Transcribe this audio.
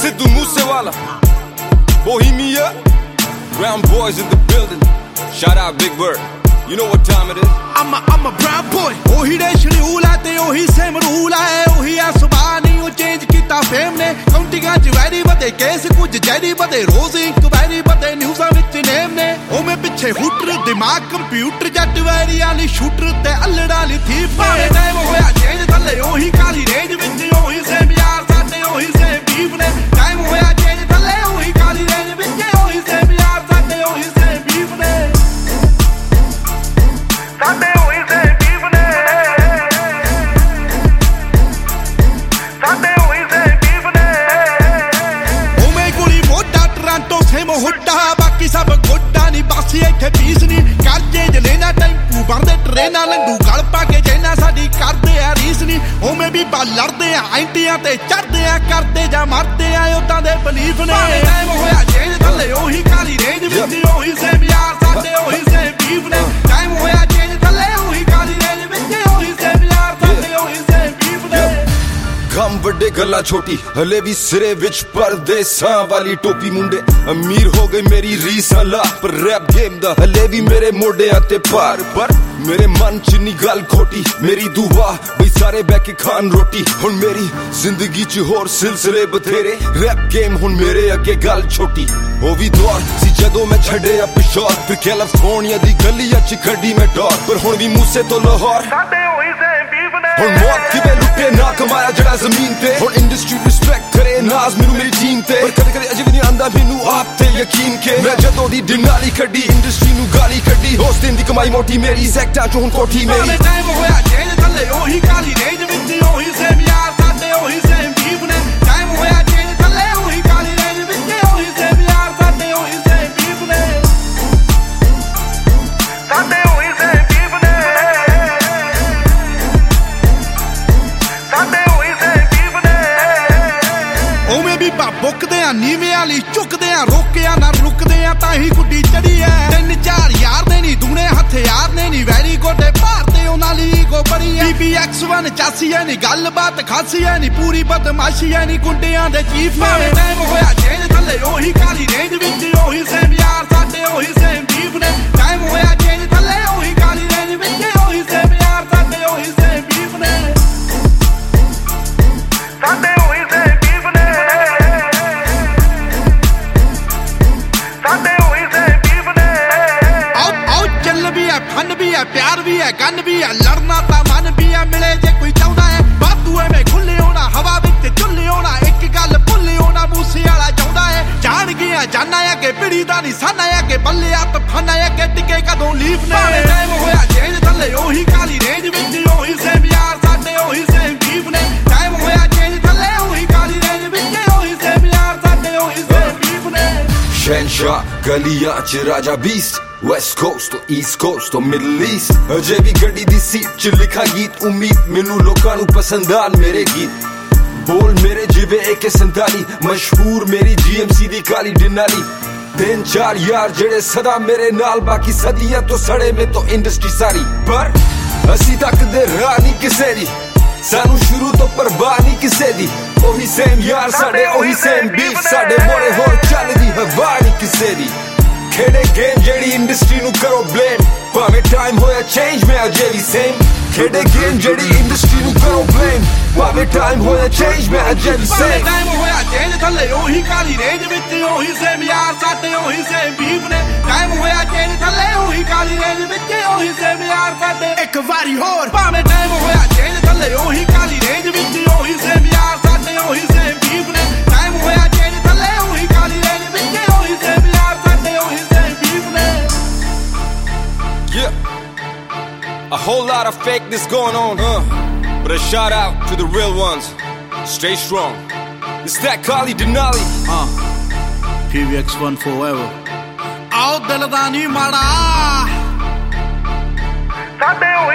Sidhu Moosewala, Bohemia, Brown boys in the building. Shout out Big Bird. You know what time it is. I'm a brown boy. Ohi de schedule hai te ohi same rule hai. Ohi a subah nahi o change kita fame ne. Countinga ch very bade case kuch jari bade roz inquiry bade news vich name ne. O me piche hooter dimag computer jat wari ali shooter te allada li thief ne. Time hoya change thalle ohi kali range vich ohi same yaar sade ohi same beef ne. Time hoya change thalle ohi kali range vich ohi same yaar sade ohi same beef ne. Sade ohi same beef ne. Sade ohi same beef ne. O me guli mota Toronto same hutta baki sab goda ni basi ਇੱਥੇ peace ਨਹੀਂ ਕਰਜੇ ਜ ਲੈਣਾ tempo ਬਣਦੇ ਟ੍ਰੇਨਾਂ ਲੰਡੂ ਗਲ ਪਾ ਕੇ ਜੈਨਾ ਸਾਡੀ ਕਰਦੇ ਆ ਰੀਸ ਨਹੀਂ ਉਵੇਂ ਵੀ ਬਾ ਲੜਦੇ ਆ ਐਂਟੀਆਂ ਤੇ ਚੜਦੇ ਆ ਕਰਦੇ ਜਾਂ ਮਰਦੇ ਆ ਉਦਾਂ ਦੇ ਬਲੀਫ ਨੇ ਟਾਈਮ ਹੋਇਆ ਚੇਂਜ ਥੱਲੇ ਉਹੀ ਕਾਲੀ ਰੇਂਜ ਵਿੱਚ ਉਹੀ ਸੇਮ ਯਾਰ ਸਾਡੇ ਉਹੀ ਸੇਮ ਬੀਫ ਨੇ ਟਾਈਮ ਹੋਇਆ ਚੇਂਜ ਥੱਲੇ ਉਹੀ ਕਾਲੀ ਰੇਂਜ ਵਿੱਚ ਉਹੀ ਸੇਮ ਯਾਰ ਸਾਡੇ ਉਹੀ ਸੇਮ ਬੀਫ ਨੇ ਗਮ ਵੱਡੇ ਗੱਲਾਂ ਛੋਟੀ ਹਲੇ ਵੀ ਸਿਰੇ ਵਿੱਚ ਪਰਦੇਸਾਂ ਵਾਲੀ ਟੋਪੀ ਮੁੰਡੇ ਅਮੀਰ ਹੋ ਗਏ ਮੇਰੀ ਰੀਸਾਂ ਲਾ ਪਰ ਰੈਪ ਗੇਮ ਦਾ ਹਲੇ ਵੀ ਮੇਰੇ ਮੋਢਿਆਂ ਤੇ ਭਾਰ ਪਰ ਮੇਰੇ ਮਨ ਚ ਨੀ ਗੱਲ ਖੋਟੀ ਮੇਰੀ ਦੁਆ ਬਈ ਸਾਰੇ ਬਹਿ ਕੇ ਖਾਣ ਰੋਟੀ ਹੁਣ ਮੇਰੀ ਜ਼ਿੰਦਗੀ ਚ ਹੋਰ ਸਿਲਸਿਲੇ ਬਥੇਰੇ ਰੈਪ ਗੇਮ ਹੁਣ ਮੇਰੇ ਅੱਗੇ ਗੱਲ ਛੋਟੀ ਉਹ ਵੀ ਦੌਰ ਸੀ ਜਦੋਂ ਮੈਂ ਛੱਡਿਆ ਪਿਸ਼ੌਰ ਫਿਰ ਕੈਲੀਫੋਰਨੀਆ ਦੀ ਗਲੀਆਂ ਚ ਖੱਡੀ ਮੈਂ ਡੋਰ ਪਰ ਹੁਣ ਵੀ ਮੂਸੇ ਤੋਂ ਲਾਹੌਰ ਸਾਡੇ ਹੋਈ ਸੇਮ ਬੀਫ ਨੇ ਹੁਣ ਮੌਤ ਕਿਵੇਂ ਲੁੱਟੇ ਨਾ ਕਮਾਇਆ ਜਿਹੜਾ ਜ਼ਮੀਨ ਤੇ ਹੁਣ ਇੰਡਸਟਰੀ ਰਿਸਪੈਕਟ ਕਰੇ ਨਾਜ਼ ਮੈਨੂੰ ਮੇਰੀ ਟੀਮ ਤੇ ਪਰ ਕਦੇ ਕਦੇ ਅਜੇ ਵੀ ਨਹੀਂ ਆਂਦਾ ਮੈਨੂੰ ਆਪ ਤੇ ਯਕੀਨ ਕੇ ਮੈਂ ਜਦੋਂ ਦੀ ਡਿਨਾਲੀ ਕੱਢੀ ਇੰਡਸਟਰੀ ਨੂੰ ਗਾਲੀ ਕੱਢੀ ਉਸ ਦਿਨ ਦੀ ਕਮਾਈ ਮੋਟੀ ਮੇਰੀ ਸੈਕਟਾਂ ਚ ਹੁਣ ਕੋਠੀ ਮੇਰੀ ਟਾਈਮ ਹੋਇਆ ਚੇਂਜ ਥੱਲੇ ਉਹੀ ਕਾਲੀ ਰੇਂਜ ਵਿੱਚ ਉਹੀ ਸੇਮ ਯਾਰ ਸਾਡੇ ਉਹੀ ਸੇਮ ਬੀਫ ਨੇ ਟਾਈਮ ਹੋਇਆ ਚੇਂਜ ਥੱਲੇ ਉਹੀ ਕਾਲੀ ਰੇਂਜ ਵਿੱਚ ਉਹੀ ਸੇਮ ਯਾਰ ਸਾਡੇ ਉਹੀ ਸੇਮ ਬੀਫ ਨੇ ਸਾਡੇ ਉਹੀ ਸੇਮ ਬੀਫ ਨੇ ਸਾਡੇ ਉਹੀ ਸੇਮ ਬੀਫ ਨੇ ਉਵੇਂ ਵੀ ਬੁੱਕਦੇ ਆ ਨੀਵੇਂ ਵਾਲੀ ਝੁਕਦੇ ਆ ਰੋਕਿਆ ਨਾ ਰੁਕਦੇ ਆ ਤਾਂ ਹੀ ਗੁੱਡੀ ਚੜੀ ਐ 3-4 ਯਾਰ ਨੇ ਨੀ ਦੂਣੇ ਹਥਿਆਰ ਨੇ ਨੀ ਵੈਰੀ ਗੋਡੇ ਭਾਰਤੇ ਉਹਨਾਂ ਲਈ ਗੋ ਬੜੀ ਐ BBX1 ਚਾਸੀ ਐ ਨੀ ਗੱਲਬਾਤ ਖਾਸੀ ਐ ਨੀ ਪੂਰੀ ਬਦਮਾਸ਼ੀ ਐ ਨੀ ਗੁੰਡਿਆਂ ਦੇ ਚੀਫ ਐ ਟਾਈਮ ਹੋਇਆ ਚੇਂਜ ਥੱਲੇ ਉਹੀ ਕਾਲੀ ਰੇਂਜ ਵਿੱਚ ਉਹੀ ਸੇਮ ਯਾਰ ਸਾਡੇ ਉਹੀ ਸੇਮ ਬੀਫ ਨੇ ਟਾਈਮ ਹੋਇਆ ਚੇਂਜ ਥੱਲੇ ਉਹੀ ਕਾਲੀ ਰੇਂਜ ਵਿੱਚ ਉਹੀ ਸੇਮ ਯਾਰ ਸਾਡੇ ਉਹੀ ਸੇਮ ਬੀਫ ਨੇ ਸਾਡੇ ਉਹੀ ਸੇਮ ਬੀਫ ਨੇ ਸਾਡੇ ਉਹੀ ਸੇਮ ਬੀਫ ਨੇ ਆਓ ਚੱਲ ਵੀ ਐ ਫਨ ਵੀ ਐ ਪਿਆਰ ਵੀ ਐ ਗਨ ਵੀ ਐ ਲੜਨਾ ਤਾਂ ਮਨ ਵੀ ਐ ਮਿਲੇ ਜੇ ਕੋਈ ਚਾਹੁੰਦਾ ਐ ਬਾਤੂ ਐਵੇਂ ਖੁੱਲੇ ਹੋਣਾ ਹਵਾ ਵਿੱਚ ਝੁੱਲੇ ਹੋਣਾ ਇੱਕ ਗੱਲ ਭੁੱਲੇ ਹੋਣਾ ਮੂਸੇ ਵਾਲਾ ਚਾਹੁੰਦਾ ਐ ਜਾਣ ਗਿਆ ਜਾਨਾ ਐ ਕਿ ਪਿੜੀ ਦਾ ਨਿਸ਼ਾਨਾ ਐ ਕਿ ਬੱਲੇ ਆ ਤਫਾਨਾ ਐ ਕਿ ਟਿਕੇ ਕਦੋਂ ਲੀਫ ਨੇ ਟਾਈਮ ਹੋਇਆ ਚੇਂਜ ਥੱਲੇ ਉਹੀ ਕਾਲੀ ਰੇਂਜ ਵਿੱਚ ਉਹੀ ਸੇਮ ਯਾਰ ਸਾਡੇ ਉਹੀ ਸੇਮ ਬੀਫ ਨੇ ਟਾਈਮ ਹੋਇਆ ਚੇਂਜ ਥੱਲੇ ਉਹੀ ਕਾਲੀ ਰੇਂਜ ਵਿੱਚ ਉਹੀ ਸੇਮ ਯਾਰ ਸਾਡੇ ਉਹੀ ਸੇਮ ਬੀਫ ਨੇ Shenshaw, ਗਲੀਆਂ ਚ ਰਾਜਾ ਬੀਸਟ West Coast ਤੋਂ East Coast ਤੋਂ Middle East ਅਜੇ ਵੀ ਗੱਡੀ ਦੀ ਸੀਟ ਚ ਲਿਖਾ ਗੀਤ ਉਮੀਦ ਮੈਨੂੰ ਲੋਕਾਂ ਨੂੰ ਪਸੰਦ ਆਣ ਮੇਰੇ ਗੀਤ ਬੋਲ ਮੇਰੇ ਜਿਵੇਂ AK-47 ਮਸ਼ਹੂਰ ਮੇਰੀ GMC ਦੀ ਕਾਲੀ ਡਿਨਾਲੀ 3-4 ਯਾਰ ਜਿਹੜੇ ਸਦਾ ਮੇਰੇ ਨਾਲ ਬਾਕੀ ਸਦੀਆਂ ਤੋਂ ਸੜੇ ਮੇ ਤੋਂ ਇੰਡਸਟਰੀ ਸਾਰੀ ਪਰ ਅਸੀਂ ਤੱਕਦੇ ਰਾਹ ਨਹੀਂ ਕਿਸੇ ਦੀ ਸਾਨੂੰ ਸ਼ੁਰੂ ਤੋਂ ਪਰਵਾਹ ਨਹੀਂ ਕਿਸੇ ਦੀ ਉਹੀ ਸੇਮ ਯਾਰ ਸਾਡੇ ਉਹੀ ਸੇਮ ਬੀਫ ਸਾਡੇ ਮੋੜੇ ਹੋਰ ਚੱਲਦੀ ਹਵਾ ਨਹੀਂ ਕਿਸੇ ਦੀ ਖੇਡੇ ਗੇਮ ਜਿਹੜੀ ਇੰਡਸਟਰੀ ਨੂੰ ਕਰੋ ਬਲੇਮ ਭਾਵੇਂ ਟਾਈਮ ਹੋਇਆ ਚੇਂਜ ਮੈਂ ਅਜੇ ਵੀ ਸੇਮ ਖੇਡੇ ਗੇਮ ਜਿਹੜੀ ਇੰਡਸਟਰੀ ਨੂੰ ਕਰੋ ਬਲੇਮ ਭਾਵੇਂ ਟਾਈਮ ਹੋਇਆ ਚੇਂਜ ਮੈਂ ਅਜੇ ਵੀ ਸੇਮ ਟਾਈਮ ਹੋਇਆ ਚੇਂਜ ਥੱਲੇ ਉਹੀ ਕਾਲੀ ਰੇਂਜ ਵਿੱਚ ਉਹੀ ਸੇਮ ਯਾਰ ਸਾਡੇ ਉਹੀ ਸੇਮ ਬੀਫ ਨੇ ਟਾਈਮ ਹੋਇਆ ਚੇਂਜ ਥੱਲੇ ਉਹੀ ਕਾਲੀ ਰੇਂਜ ਵਿੱਚ ਉਹੀ ਸੇਮ ਯਾਰ ਸਾਡੇ ਇੱਕ ਵਾਰੀ ਹੋਰ ਭਾਵੇਂ ਟਾਈਮ ਹੋਇਆ ਚੇਂਜ ਥੱਲੇ ਉਹੀ ਕਾਲੀ ਰੇਂਜ ਵਿੱਚ ਉਹੀ ਸੇਮ ਯਾਰ ਸਾਡੇ ਉਹੀ ਸੇਮ ਬੀਫ ਨੇ ਟਾਈਮ ਹੋਇਆ ਚੇਂਜ ਥੱਲੇ ਉਹੀ ਕਾਲੀ ਰੇਂਜ ਵਿੱਚ ਉਹੀ ਸੇਮ ਯਾਰ ਸਾਡੇ ਉਹੀ ਸੇਮ ਬੀਫ ਨੇ A whole lot of fakeness going on, but a shout out to the real ones. Stay strong. It's that Kali Denali. PBX1 forever. Out the Ladani Mara.